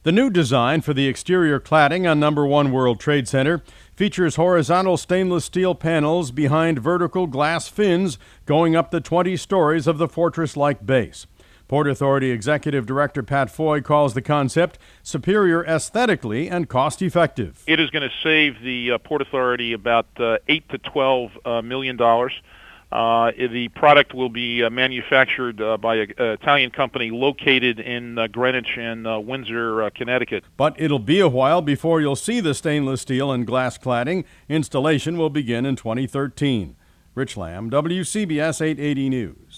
The new design for the exterior cladding on No. 1 World Trade Center features horizontal stainless steel panels behind vertical glass fins going up the 20 stories of the fortress-like base. Port Authority Executive Director Pat Foy calls the concept superior aesthetically and cost-effective. It is going to save the Port Authority about $8 to $12 million. The product will be manufactured by an Italian company located in Greenwich and Windsor, Connecticut. But it'll be a while before you'll see the stainless steel and glass cladding. Installation will begin in 2013. Rich Lamb, WCBS 880 News.